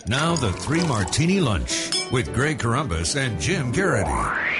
Now the Three Martini Lunch with Greg Corombos and Jim Garrity.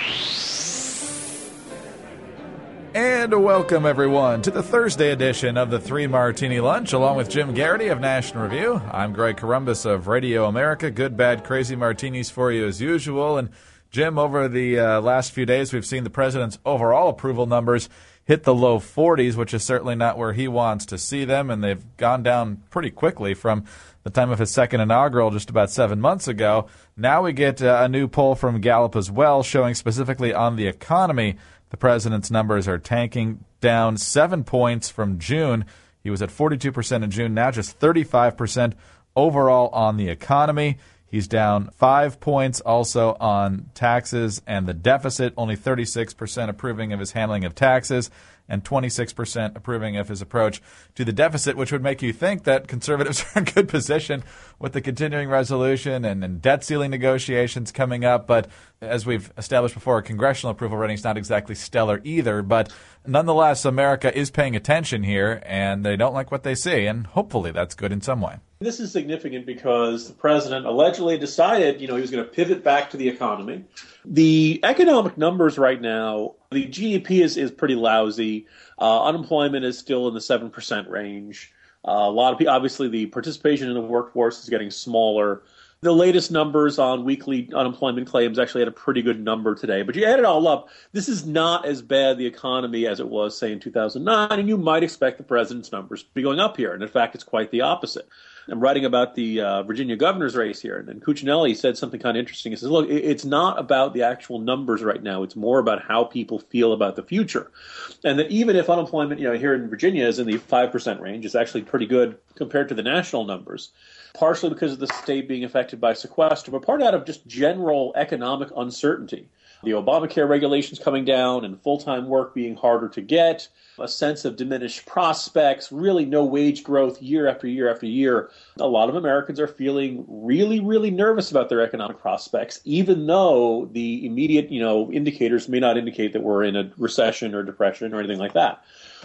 And welcome, everyone, to the Thursday edition of the Three Martini Lunch, along with Jim Garrity of National Review. I'm Greg Corombos of Radio America. Good, bad, crazy martinis for you as usual. And Jim, over the last few days, we've seen the president's overall approval numbers hit the low 40s, which is certainly not where he wants to see them, and they've gone down pretty quickly from the time of his second inaugural just about 7 months ago. Now we get a new poll from Gallup as well, showing specifically on the economy, the president's numbers are tanking down 7 points from June. He was at 42% in June, now just 35% overall on the economy. He's down 5 points also on taxes and the deficit, only 36% approving of his handling of taxes and 26% approving of his approach to the deficit, which would make you think that conservatives are in good position with the continuing resolution and debt ceiling negotiations coming up. But as we've established before, congressional approval rating is not exactly stellar either. But nonetheless, America is paying attention here, and they don't like what they see, and hopefully that's good in some way. This is significant because the president allegedly decided, he was going to pivot back to the economy. The economic numbers right now, the GDP is pretty lousy. Unemployment is still in the 7% range. A lot of people, obviously, the participation in the workforce is getting smaller. The latest numbers on weekly unemployment claims actually had a pretty good number today. But you add it all up, this is not as bad the economy as it was, say, in 2009, and you might expect the president's numbers to be going up here. And in fact, it's quite the opposite. I'm writing about the Virginia governor's race here, and Cuccinelli said something kind of interesting. He says, look, it's not about the actual numbers right now. It's more about how people feel about the future. And that even if unemployment, here in Virginia is in the 5% range, it's actually pretty good compared to the national numbers, partially because of the state being affected by sequester, but part out of just general economic uncertainty. The Obamacare regulations coming down and full-time work being harder to get, a sense of diminished prospects, really no wage growth year after year after year. A lot of Americans are feeling really, really nervous about their economic prospects, even though the immediate, indicators may not indicate that we're in a recession or depression or anything like that.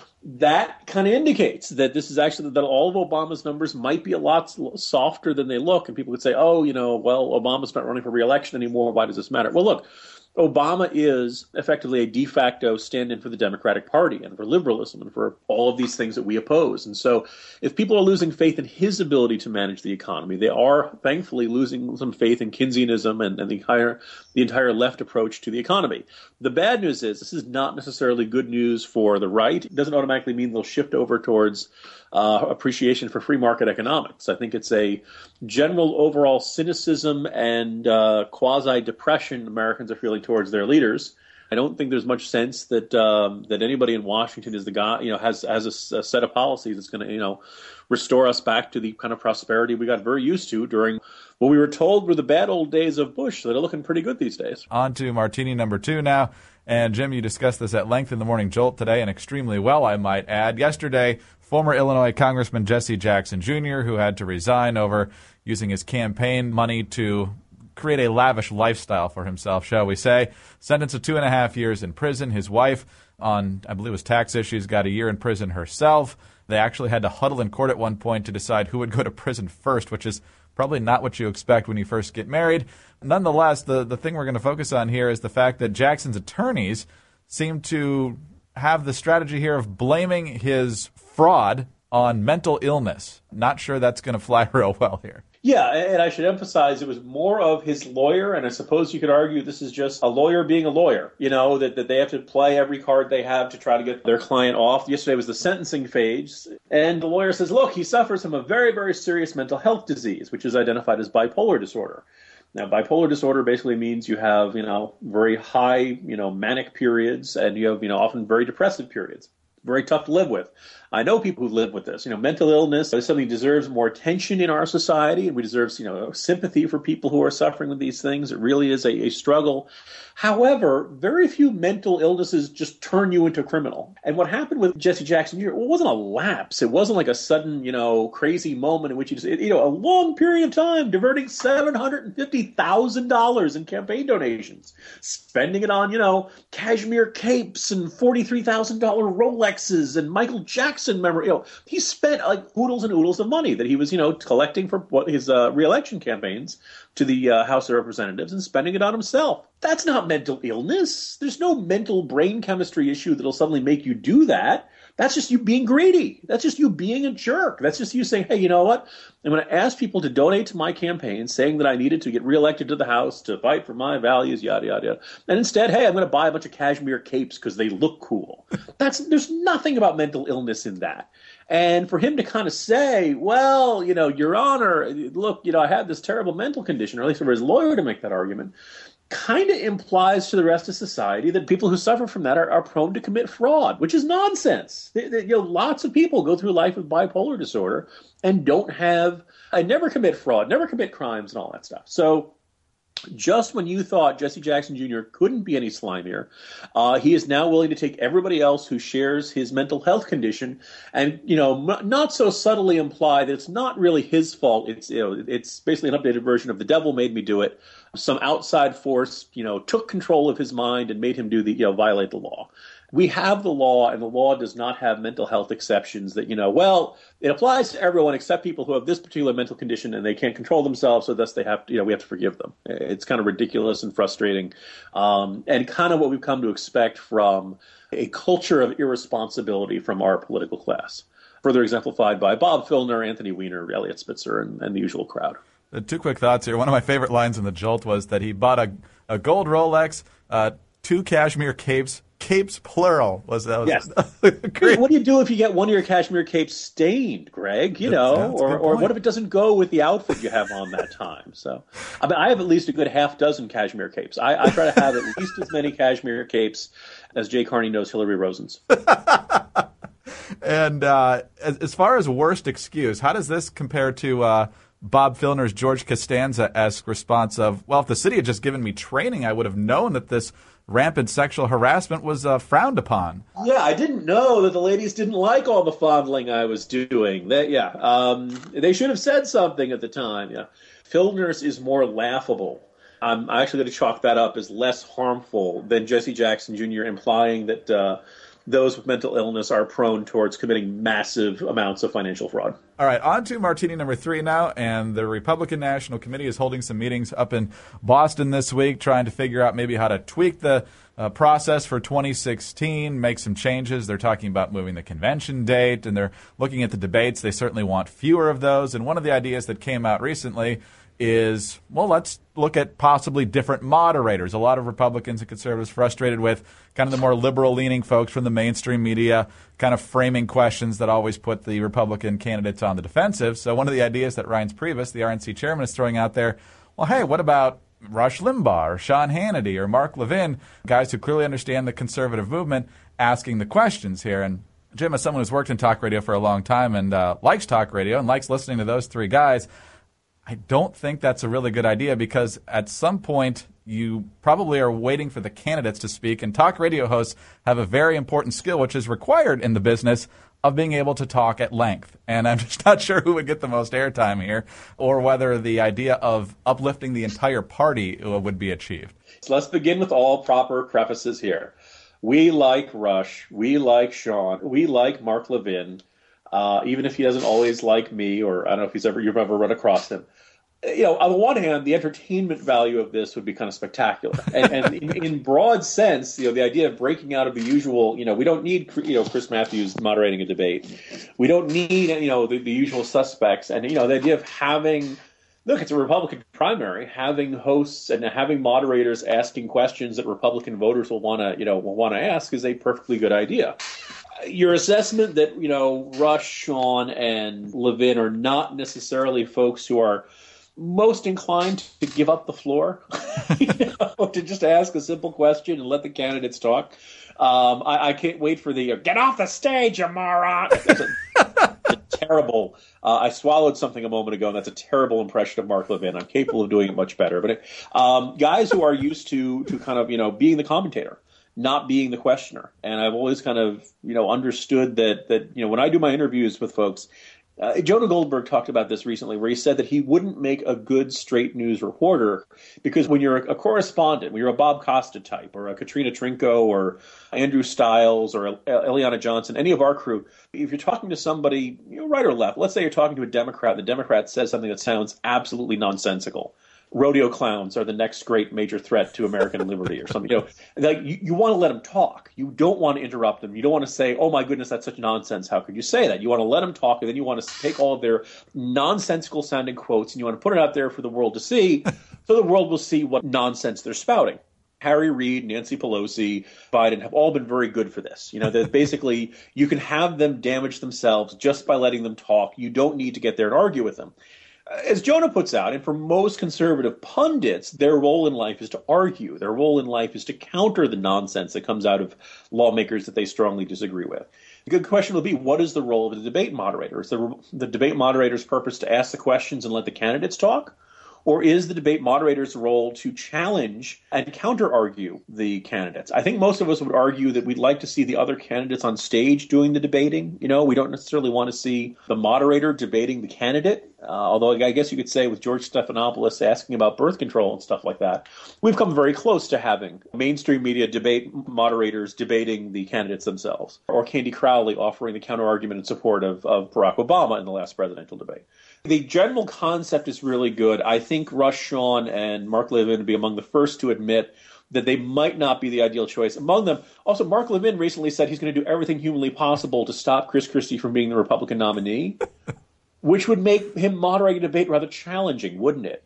That kind of indicates that this is actually that all of Obama's numbers might be a lot softer than they look. And people would say, Obama's not running for re-election anymore. Why does this matter? Well, look, Obama is effectively a de facto stand-in for the Democratic Party and for liberalism and for all of these things that we oppose. And so if people are losing faith in his ability to manage the economy, they are thankfully losing some faith in Keynesianism and the entire left approach to the economy. The bad news is this is not necessarily good news for the right. It doesn't automatically mean they'll shift over towards appreciation for free market economics. I think it's a general overall cynicism and quasi-depression Americans are feeling towards their leaders. I don't think there's much sense that that anybody in Washington is the guy, has a set of policies that's going to, restore us back to the kind of prosperity we got very used to during what we were told were the bad old days of Bush that are looking pretty good these days. On to Martini number 2 now. And Jim, you discussed this at length in the Morning Jolt today, and extremely well, I might add. Yesterday, former Illinois Congressman Jesse Jackson Jr., who had to resign over using his campaign money to create a lavish lifestyle for himself, shall we say, sentenced to 2.5 years in prison. His wife, on, I believe it was tax issues, got a year in prison herself. They actually had to huddle in court at one point to decide who would go to prison first, which is probably not what you expect when you first get married. Nonetheless, the thing we're going to focus on here is the fact that Jackson's attorneys seem to have the strategy here of blaming his fraud on mental illness. Not sure that's going to fly real well here. Yeah, and I should emphasize it was more of his lawyer, and I suppose you could argue this is just a lawyer being a lawyer, that they have to play every card they have to try to get their client off. Yesterday was the sentencing phase, and the lawyer says, look, he suffers from a very, very serious mental health disease, which is identified as bipolar disorder. Now, bipolar disorder basically means you have, very high, manic periods, and you have, often very depressive periods. Very tough to live with. I know people who live with this. Mental illness is something that deserves more attention in our society, and we deserve, sympathy for people who are suffering with these things. It really is a struggle. However, very few mental illnesses just turn you into a criminal. And what happened with Jesse Jackson Jr., it wasn't a lapse. It wasn't like a sudden, crazy moment in which he just, a long period of time diverting $750,000 in campaign donations, spending it on, cashmere capes and $43,000 Rolexes and Michael Jackson Jackson, remember, he spent like oodles and oodles of money that he was, collecting for his reelection campaigns to the House of Representatives and spending it on himself. That's not mental illness. There's no mental brain chemistry issue that'll suddenly make you do that. That's just you being greedy. That's just you being a jerk. That's just you saying, hey, you know what? I'm going to ask people to donate to my campaign, saying that I needed to get reelected to the House to fight for my values, yada, yada, yada. And instead, hey, I'm going to buy a bunch of cashmere capes because they look cool. There's nothing about mental illness in that. And for him to kind of say, well, Your Honor, look, I had this terrible mental condition, or at least for his lawyer to make that argument, kind of implies to the rest of society that people who suffer from that are prone to commit fraud, which is nonsense. Lots of people go through life with bipolar disorder and never commit fraud, never commit crimes and all that stuff. So just when you thought Jesse Jackson Jr. couldn't be any slimier, he is now willing to take everybody else who shares his mental health condition and, not so subtly imply that it's not really his fault. It's basically an updated version of the devil made me do it. Some outside force, took control of his mind and made him violate the law. We have the law, and the law does not have mental health exceptions that, it applies to everyone except people who have this particular mental condition and they can't control themselves, so thus they have to, we have to forgive them. It's kind of ridiculous and frustrating, and kind of what we've come to expect from a culture of irresponsibility from our political class. Further exemplified by Bob Filner, Anthony Weiner, Elliot Spitzer, and the usual crowd. Two quick thoughts here. One of my favorite lines in The Jolt was that he bought a gold Rolex, 2 cashmere capes plural. Yes. Great. What do you do if you get one of your cashmere capes stained, Greg? Or what if it doesn't go with the outfit you have on that time? So, I have at least a good half dozen cashmere capes. I try to have at least as many cashmere capes as Jay Carney knows Hillary Rosen's. And as far as worst excuse, how does this compare to Bob Filner's George Costanza-esque response of, well, if the city had just given me training, I would have known that this rampant sexual harassment was frowned upon. Yeah, I didn't know that the ladies didn't like all the fondling I was doing. They should have said something at the time. Yeah, Filner's is more laughable. I'm actually going to chalk that up as less harmful than Jesse Jackson Jr. implying that those with mental illness are prone towards committing massive amounts of financial fraud. All right, on to Martini number 3 now, and the Republican National Committee is holding some meetings up in Boston this week, trying to figure out maybe how to tweak the process for 2016, make some changes. They're talking about moving the convention date, and they're looking at the debates. They certainly want fewer of those, and one of the ideas that came out recently is, well, let's look at possibly different moderators. A lot of Republicans and conservatives frustrated with kind of the more liberal-leaning folks from the mainstream media kind of framing questions that always put the Republican candidates on the defensive. So one of the ideas that Reince Priebus, the RNC chairman, is throwing out there, well, hey, what about Rush Limbaugh or Sean Hannity or Mark Levin, guys who clearly understand the conservative movement, asking the questions here? And Jim, as someone who's worked in talk radio for a long time and likes talk radio and likes listening to those three guys, I don't think that's a really good idea, because at some point you probably are waiting for the candidates to speak, and talk radio hosts have a very important skill which is required in the business of being able to talk at length. And I'm just not sure who would get the most airtime here, or whether the idea of uplifting the entire party would be achieved. So let's begin with all proper prefaces here. We like Rush, we like Sean, we like Mark Levin. Even if he doesn't always like me, or I don't know if you've ever run across him. On the one hand, the entertainment value of this would be kind of spectacular. And in broad sense, the idea of breaking out of the usual, we don't need, Chris Matthews moderating a debate. We don't need, the usual suspects. And, the idea of having, look, it's a Republican primary, having hosts and having moderators asking questions that Republican voters will want to ask is a perfectly good idea. Your assessment that, Rush, Sean, and Levin are not necessarily folks who are most inclined to give up the floor, to just ask a simple question and let the candidates talk. I can't wait for the get off the stage, you moron. That's a terrible. I swallowed something a moment ago, and that's a terrible impression of Mark Levin. I'm capable of doing it much better. But guys who are used to kind of being the commentator, not being the questioner. And I've always kind of, understood that when I do my interviews with folks, Jonah Goldberg talked about this recently, where he said that he wouldn't make a good straight news reporter because when you're a correspondent, when you're a Bob Costa type or a Katrina Trinko or Andrew Stiles or Eliana Johnson, any of our crew, if you're talking to somebody, right or left, let's say you're talking to a Democrat, the Democrat says something that sounds absolutely nonsensical. Rodeo clowns are the next great major threat to American liberty or something. You want to let them talk. You don't want to interrupt them. You don't want to say, oh, my goodness, that's such nonsense. How could you say that? You want to let them talk, and then you want to take all of their nonsensical sounding quotes, and you want to put it out there for the world to see so the world will see what nonsense they're spouting. Harry Reid, Nancy Pelosi, Biden have all been very good for this. That basically you can have them damage themselves just by letting them talk. You don't need to get there and argue with them. As Jonah puts out, and for most conservative pundits, their role in life is to argue. Their role in life is to counter the nonsense that comes out of lawmakers that they strongly disagree with. The good question will be, what is the role of the debate moderator? Is the debate moderator's purpose to ask the questions and let the candidates talk? Or is the debate moderator's role to challenge and counter-argue the candidates? I think most of us would argue that we'd like to see the other candidates on stage doing the debating. We don't necessarily want to see the moderator debating the candidate, although I guess you could say with George Stephanopoulos asking about birth control and stuff like that, we've come very close to having mainstream media debate moderators debating the candidates themselves, or Candy Crowley offering the counter-argument in support of Barack Obama in the last presidential debate. The general concept is really good. I think Rush Shawn and Mark Levin would be among the first to admit that they might not be the ideal choice. Among them, also, Mark Levin recently said he's going to do everything humanly possible to stop Chris Christie from being the Republican nominee, which would make him moderating a debate rather challenging, wouldn't it?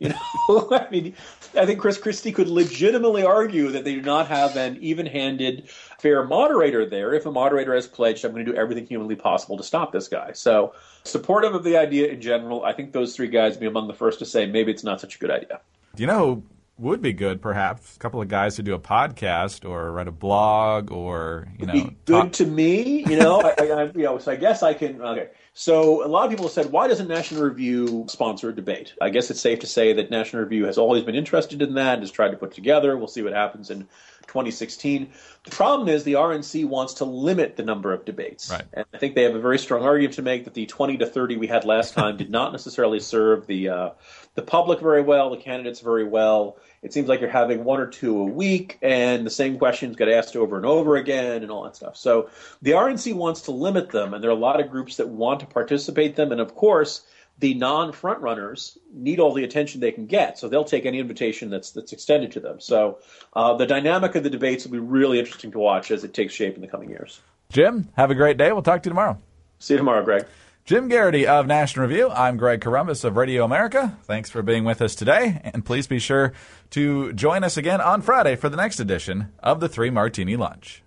I mean, I think Chris Christie could legitimately argue that they do not have an even-handed, fair moderator there. If a moderator has pledged, I'm going to do everything humanly possible to stop this guy. So, supportive of the idea in general. I think those three guys would be among the first to say maybe it's not such a good idea. Do you know who would be good, perhaps? A couple of guys who do a podcast or write a blog or, Be good to me, so I guess I can, okay. So a lot of people have said, why doesn't National Review sponsor a debate? I guess it's safe to say that National Review has always been interested in that and has tried to put together. We'll see what happens in 2016. The problem is the RNC wants to limit the number of debates. Right. And I think they have a very strong argument to make that the 20 to 30 we had last time did not necessarily serve the public very well, the candidates very well. It seems like you're having one or two a week, and the same questions get asked over and over again and all that stuff. So the RNC wants to limit them, and there are a lot of groups that want to participate in them. And, of course, the non-frontrunners need all the attention they can get, so they'll take any invitation that's extended to them. So the dynamic of the debates will be really interesting to watch as it takes shape in the coming years. Jim, have a great day. We'll talk to you tomorrow. See you tomorrow, Greg. Jim Garrity of National Review. I'm Greg Corombos of Radio America. Thanks for being with us today, and please be sure to join us again on Friday for the next edition of the 3 Martini Lunch.